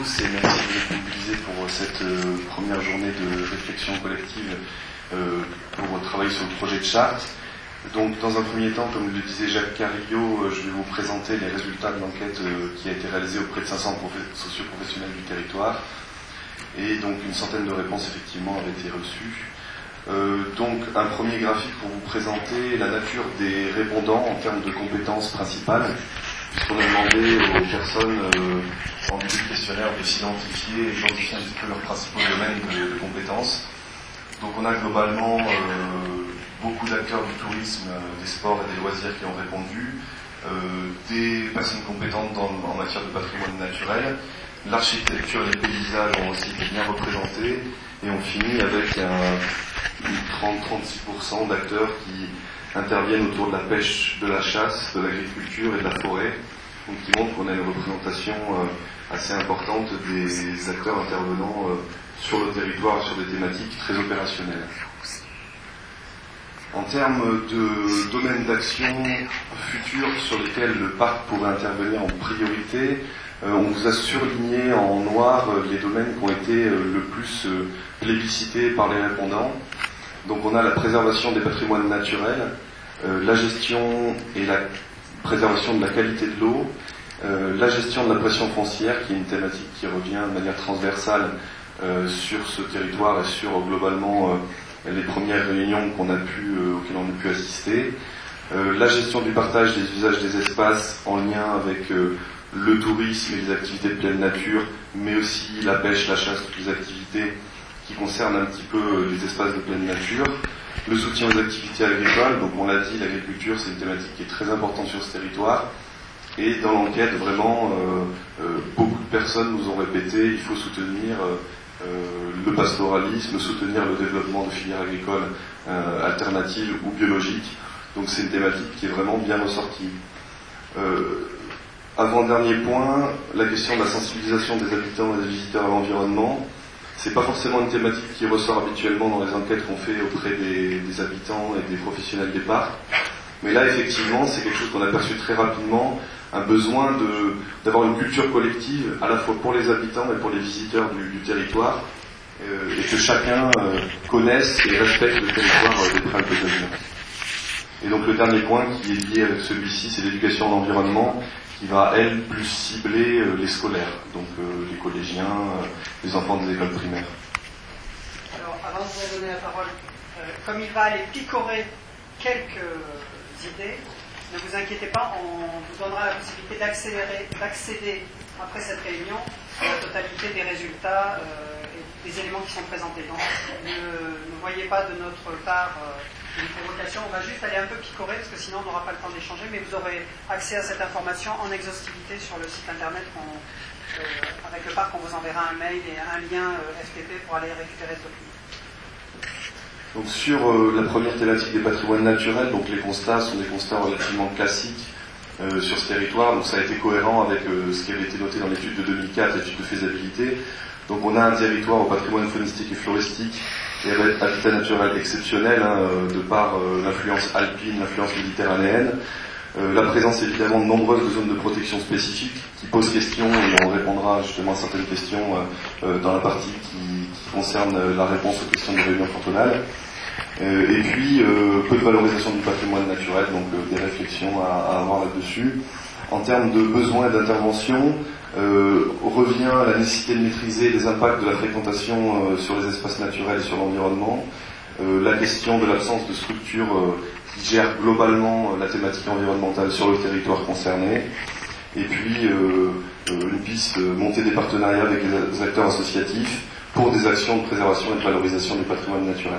tous et merci de vous mobiliser pour cette première journée de réflexion collective pour travailler sur le projet de charte. Donc, dans un premier temps, comme le disait Jacques Carillo, je vais vous présenter les résultats de l'enquête qui a été réalisée auprès de 500 socioprofessionnels du territoire. Et donc, une centaine de réponses, effectivement, avaient été reçues. Donc, un premier graphique pour vous présenter la nature des répondants en termes de compétences principales, puisqu'on a demandé aux personnes en début de questionnaire de s'identifier et d'identifier un petit peu leurs principaux domaines de compétences. Donc, on a globalement beaucoup d'acteurs du tourisme, des sports et des loisirs qui ont répondu, des personnes compétentes en matière de patrimoine naturel, l'architecture et les paysages ont aussi été bien représentés, et on finit avec 30-36% d'acteurs qui interviennent autour de la pêche, de la chasse, de l'agriculture et de la forêt, donc qui montre qu'on a une représentation assez importante des acteurs intervenant sur le territoire, sur des thématiques très opérationnelles. En termes de domaines d'action futurs sur lesquels le parc pourrait intervenir en priorité, on vous a surligné en noir les domaines qui ont été le plus plébiscités par les répondants. Donc on a la préservation des patrimoines naturels, la gestion et la préservation de la qualité de l'eau, la gestion de la pression foncière, qui est une thématique qui revient de manière transversale sur ce territoire et sur globalement les premières réunions auxquelles on a pu assister, la gestion du partage des usages des espaces en lien avec le tourisme et les activités de pleine nature, mais aussi la pêche, la chasse, toutes les activités qui concernent un petit peu les espaces de pleine nature, le soutien aux activités agricoles. Donc on l'a dit, l'agriculture c'est une thématique qui est très importante sur ce territoire, et dans l'enquête vraiment beaucoup de personnes nous ont répété il faut soutenir le pastoralisme, soutenir le développement de filières agricoles alternatives ou biologiques. Donc c'est une thématique qui est vraiment bien ressortie. Avant-dernier point, la question de la sensibilisation des habitants et des visiteurs à l'environnement. C'est pas forcément une thématique qui ressort habituellement dans les enquêtes qu'on fait auprès des habitants et des professionnels des parcs. Mais là, effectivement, c'est quelque chose qu'on a perçu très rapidement, un besoin d'avoir une culture collective, à la fois pour les habitants et pour les visiteurs du territoire, et que chacun connaisse et respecte le territoire des Préalpes-Alpes. Et donc le dernier point qui est lié avec celui-ci, c'est l'éducation à l'environnement, qui va, elle, plus cibler les scolaires, donc les collégiens, les enfants des écoles primaires. Alors, avant de vous donner la parole, comme il va aller picorer quelques idées, ne vous inquiétez pas, on vous donnera la possibilité d'accéder après cette réunion à la totalité des résultats et des éléments qui sont présentés. Donc, ne voyez pas de notre part une provocation, on va juste aller un peu picorer parce que sinon on n'aura pas le temps d'échanger, mais vous aurez accès à cette information en exhaustivité sur le site internet. Avec le parc, on vous enverra un mail et un lien FTP pour aller récupérer ce document. Donc sur la première thématique des patrimoines naturels, donc les constats sont des constats relativement classiques sur ce territoire, donc ça a été cohérent avec ce qui avait été noté dans l'étude de 2004, l'étude de faisabilité. Donc on a un territoire au patrimoine faunistique et floristique et avec habitat naturel exceptionnel, de par l'influence alpine, l'influence méditerranéenne, la présence évidemment de nombreuses zones de protection spécifiques qui posent question, et on répondra justement à certaines questions dans la partie qui concerne la réponse aux questions de réunion cantonale. Et puis peu de valorisation du patrimoine naturel, donc des réflexions à avoir là-dessus. En termes de besoins et d'intervention, revient la nécessité de maîtriser les impacts de la fréquentation sur les espaces naturels et sur l'environnement, la question de l'absence de structures qui gèrent globalement la thématique environnementale sur le territoire concerné, et puis une piste montée des partenariats avec les acteurs associatifs pour des actions de préservation et de valorisation du patrimoine naturel.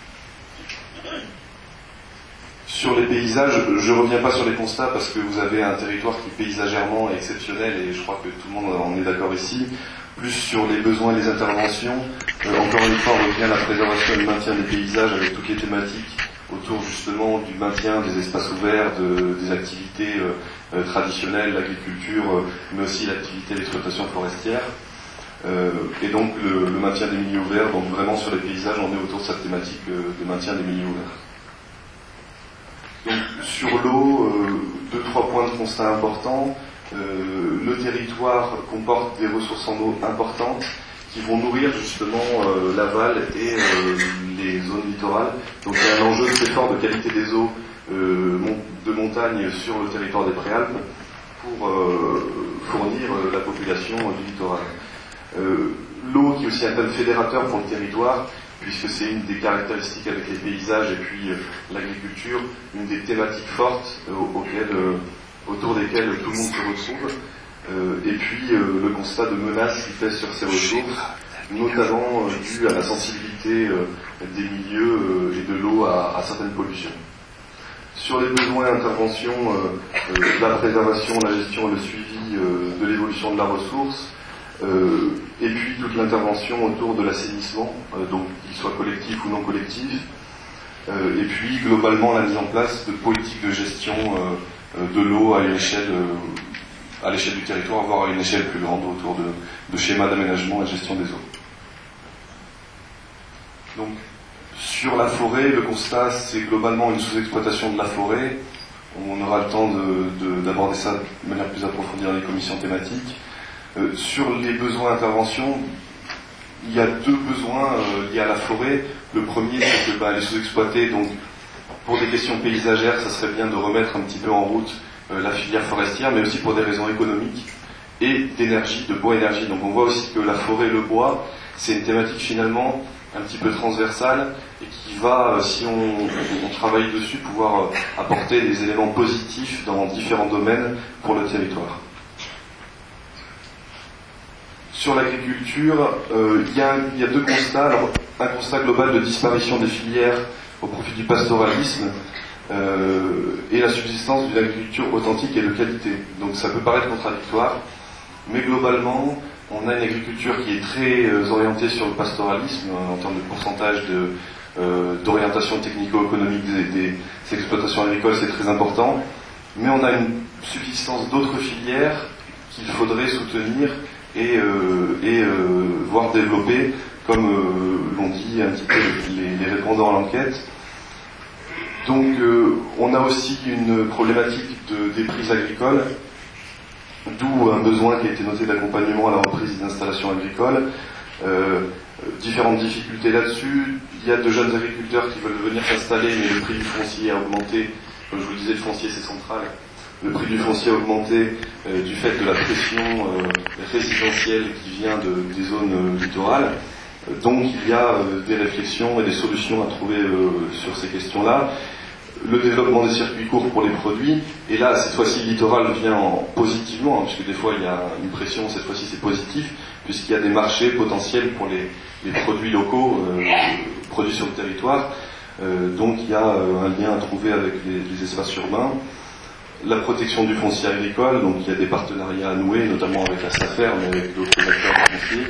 Sur les paysages, je ne reviens pas sur les constats parce que vous avez un territoire qui paysagèrement est exceptionnel et je crois que tout le monde en est d'accord ici. Plus sur les besoins et les interventions, encore une fois on revient à la préservation et le maintien des paysages avec toutes les thématiques autour justement du maintien des espaces ouverts, des activités traditionnelles, l'agriculture, mais aussi l'activité d'exploitation forestière. Et donc le maintien des milieux ouverts, donc vraiment sur les paysages on est autour de cette thématique de maintien des milieux ouverts. Donc, sur l'eau, 2-3 points de constat importants. le territoire comporte des ressources en eau importantes qui vont nourrir justement l'aval et les zones littorales. Donc il y a un enjeu très fort de qualité des eaux de montagne sur le territoire des Préalpes pour fournir la population du littoral. L'eau qui est aussi un thème fédérateur pour le territoire, puisque c'est une des caractéristiques avec les paysages et puis l'agriculture, une des thématiques fortes autour desquelles tout le monde se retrouve. Et puis le constat de menaces qui pèsent sur ces ressources, notamment dû à la sensibilité des milieux et de l'eau à certaines pollutions. Sur les besoins d'intervention, la préservation, la gestion et le suivi de l'évolution de la ressource, et puis toute l'intervention autour de l'assainissement, donc qu'il soit collectif ou non collectif, et puis globalement la mise en place de politiques de gestion de l'eau à l'échelle du territoire, voire à une échelle plus grande autour de schémas d'aménagement et de gestion des eaux. Donc, sur la forêt, le constat, c'est globalement une sous-exploitation de la forêt. On aura le temps d'aborder ça de manière plus approfondie dans les commissions thématiques. Sur les besoins d'intervention, il y a deux besoins liés à la forêt. Le premier, c'est que elle est sous-exploitée, donc pour des questions paysagères, ça serait bien de remettre un petit peu en route la filière forestière, mais aussi pour des raisons économiques et d'énergie, de bois-énergie. Donc on voit aussi que la forêt et le bois, c'est une thématique finalement un petit peu transversale et qui va, si on travaille dessus, pouvoir apporter des éléments positifs dans différents domaines pour le territoire. Sur l'agriculture, il y a deux constats. Alors, un constat global de disparition des filières au profit du pastoralisme et la subsistance d'une agriculture authentique et de qualité. Donc ça peut paraître contradictoire, mais globalement, on a une agriculture qui est très orientée sur le pastoralisme en termes de pourcentage d'orientation technico-économique des exploitations agricoles, c'est très important, mais on a une subsistance d'autres filières qu'il faudrait soutenir et voire développer, comme l'ont dit un petit peu les répondants à l'enquête. Donc on a aussi une problématique des prises agricoles, d'où un besoin qui a été noté d'accompagnement à la reprise d'installations agricoles. Différentes difficultés là-dessus. Il y a de jeunes agriculteurs qui veulent venir s'installer, mais le prix du foncier a augmenté. Comme je vous le disais, le foncier c'est central. Le prix du foncier a augmenté du fait de la pression résidentielle qui vient des zones littorales. Donc il y a des réflexions et des solutions à trouver sur ces questions-là. Le développement des circuits courts pour les produits, et là cette fois-ci le littoral vient positivement, puisque des fois il y a une pression, cette fois-ci c'est positif, puisqu'il y a des marchés potentiels pour les produits locaux produits sur le territoire. Donc il y a un lien à trouver avec les espaces urbains. La protection du foncier agricole, donc il y a des partenariats à nouer, notamment avec la SAFER, mais avec d'autres acteurs du foncier.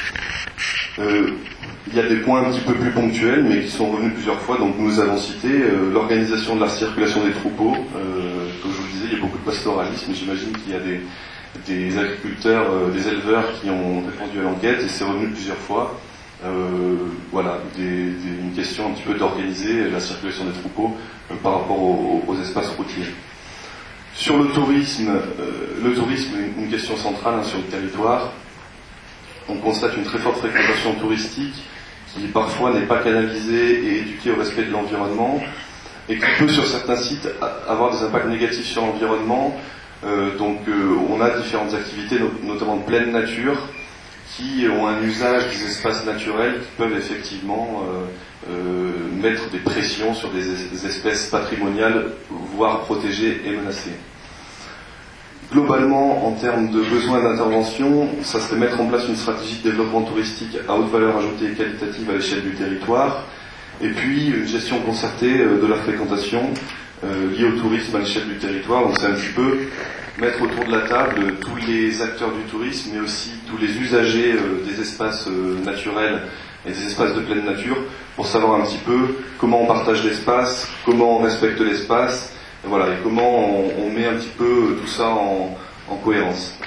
Il y a des points un petit peu plus ponctuels, mais qui sont revenus plusieurs fois. Donc nous avons cité l'organisation de la circulation des troupeaux. Comme je vous le disais, il y a beaucoup de pastoralisme. J'imagine qu'il y a des agriculteurs, des éleveurs qui ont répondu à l'enquête, et c'est revenu plusieurs fois. Voilà, une question un petit peu d'organiser la circulation des troupeaux par rapport aux espaces routiers. Sur le tourisme est une question centrale sur le territoire. On constate une très forte fréquentation touristique qui parfois n'est pas canalisée et éduquée au respect de l'environnement et qui peut sur certains sites avoir des impacts négatifs sur l'environnement. Donc on a différentes activités, notamment de pleine nature, qui ont un usage des espaces naturels qui peuvent effectivement mettre des pressions sur des espèces patrimoniales, voire protégées et menacées. Globalement, en termes de besoins d'intervention, ça serait mettre en place une stratégie de développement touristique à haute valeur ajoutée et qualitative à l'échelle du territoire, et puis une gestion concertée de la fréquentation liée au tourisme à l'échelle du territoire. Donc c'est un petit peu mettre autour de la table tous les acteurs du tourisme, mais aussi tous les usagers des espaces naturels et des espaces de pleine nature, pour savoir un petit peu comment on partage l'espace, comment on respecte l'espace, et voilà, et comment on met un petit peu tout ça en cohérence.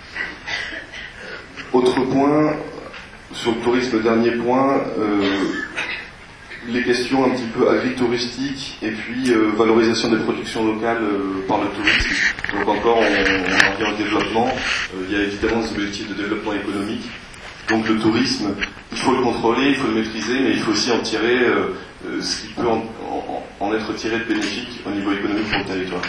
Autre point, sur le tourisme, dernier point, les questions un petit peu agritouristiques et puis valorisation des productions locales par le tourisme. Donc encore, on en revient au développement. Il y a évidemment des objectifs de développement économique. Donc le tourisme, il faut le contrôler, il faut le maîtriser, mais il faut aussi en tirer ce qui peut en être tiré de bénéfique au niveau économique pour le territoire.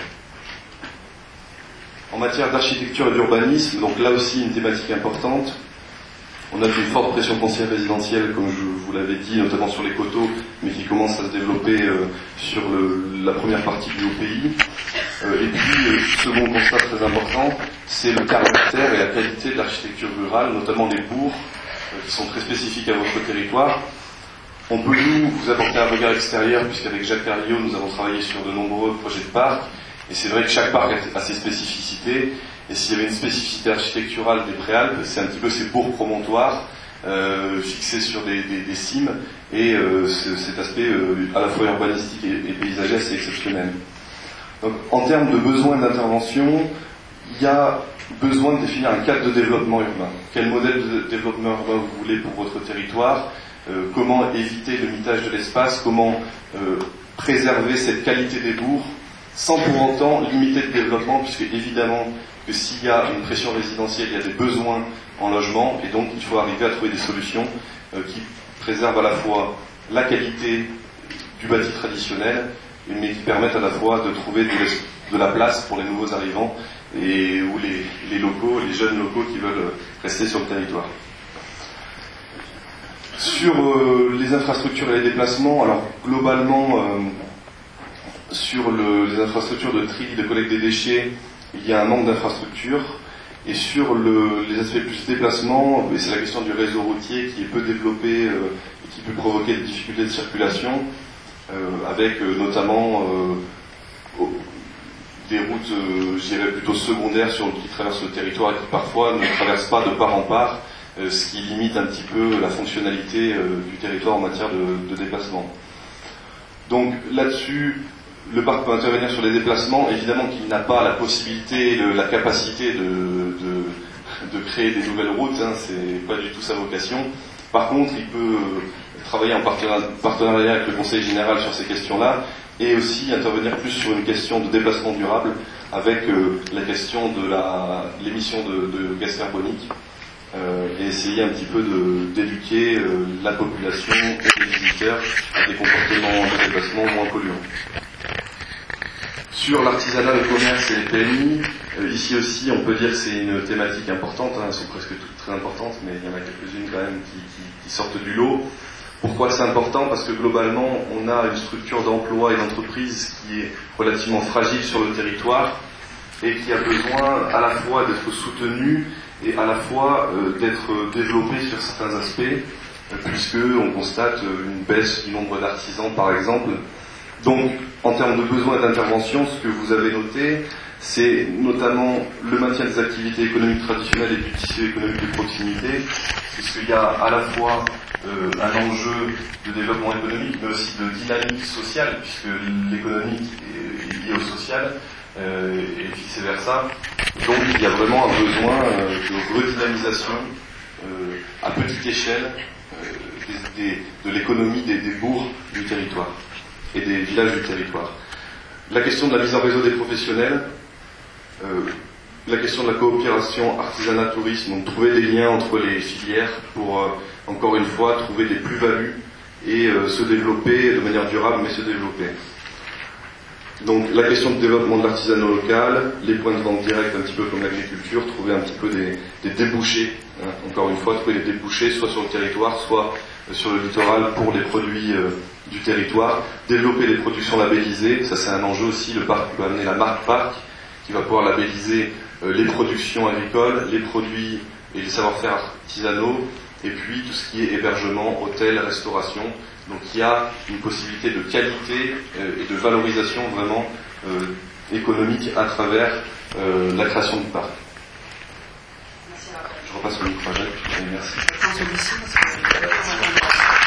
En matière d'architecture et d'urbanisme, donc là aussi une thématique importante. On a vu une forte pression foncière résidentielle, comme je vous l'avais dit, notamment sur les coteaux, mais qui commence à se développer sur la première partie du haut pays. Et puis, second constat très important, c'est le caractère et la qualité de l'architecture rurale, notamment les bourgs, qui sont très spécifiques à votre territoire. On peut vous apporter un regard extérieur, puisqu'avec Jacques Carriot, nous avons travaillé sur de nombreux projets de parcs, et c'est vrai que chaque parc a ses spécificités. Et s'il y avait une spécificité architecturale des Préalpes, c'est un petit peu ces bourgs promontoires fixés sur des cimes, et cet aspect à la fois urbanistique et paysager, c'est exceptionnel. Donc, en termes de besoins d'intervention, il y a besoin de définir un cadre de développement urbain. Quel modèle de développement urbain vous voulez pour votre territoire, comment éviter le mitage de l'espace, comment préserver cette qualité des bourgs, sans pour autant limiter le développement, puisque évidemment que s'il y a une pression résidentielle, il y a des besoins en logement, et donc il faut arriver à trouver des solutions qui préservent à la fois la qualité du bâti traditionnel, mais qui permettent à la fois de trouver de la place pour les nouveaux arrivants et ou les locaux, les jeunes locaux qui veulent rester sur le territoire. Sur les infrastructures et les déplacements, alors globalement, sur les infrastructures de tri, de collecte des déchets, il y a un manque d'infrastructures. Et sur les aspects plus déplacement, c'est la question du réseau routier qui est peu développé et qui peut provoquer des difficultés de circulation, avec notamment des routes, je dirais plutôt secondaires qui traversent le territoire et qui parfois ne traversent pas de part en part, ce qui limite un petit peu la fonctionnalité du territoire en matière de déplacement. Donc là-dessus, le parc peut intervenir sur les déplacements, évidemment qu'il n'a pas la possibilité, la capacité de créer des nouvelles routes, hein, c'est pas du tout sa vocation. Par contre, il peut travailler en partenariat avec le Conseil général sur ces questions-là, et aussi intervenir plus sur une question de déplacement durable, avec la question de l'émission de gaz carbonique, et essayer un petit peu d'éduquer la population et les visiteurs à des comportements de déplacement moins polluants. Sur l'artisanat, le commerce et les PMI, ici aussi on peut dire que c'est une thématique importante, hein, elles sont presque toutes très importantes, mais il y en a quelques-unes quand même qui sortent du lot. Pourquoi c'est important ? Parce que globalement on a une structure d'emploi et d'entreprise qui est relativement fragile sur le territoire et qui a besoin à la fois d'être soutenue et à la fois d'être développée sur certains aspects, puisqu'on constate une baisse du nombre d'artisans par exemple. Donc, en termes de besoins d'intervention, ce que vous avez noté, c'est notamment le maintien des activités économiques traditionnelles et du tissu économique de proximité, puisqu'il y a à la fois un enjeu de développement économique, mais aussi de dynamique sociale, puisque l'économique est liée au social, et vice-versa. Donc, il y a vraiment un besoin de redynamisation à petite échelle de l'économie des bourgs du territoire et des villages du territoire. La question de la mise en réseau des professionnels, la question de la coopération artisanat-tourisme, donc trouver des liens entre les filières pour, encore une fois, trouver des plus-values et se développer de manière durable, mais se développer. Donc la question de développement de l'artisanat local, les points de vente directs, un petit peu comme l'agriculture, trouver un petit peu des débouchés, hein, encore une fois, trouver des débouchés soit sur le territoire, soit sur le littoral pour les produits du territoire, développer les productions labellisées, ça c'est un enjeu aussi, le parc peut amener la marque parc, qui va pouvoir labelliser les productions agricoles, les produits et les savoir-faire artisanaux, et puis tout ce qui est hébergement, hôtel, restauration. Donc il y a une possibilité de qualité et de valorisation vraiment économique à travers la création du parc. Merci. Je repasse le micro à Jacques. Merci.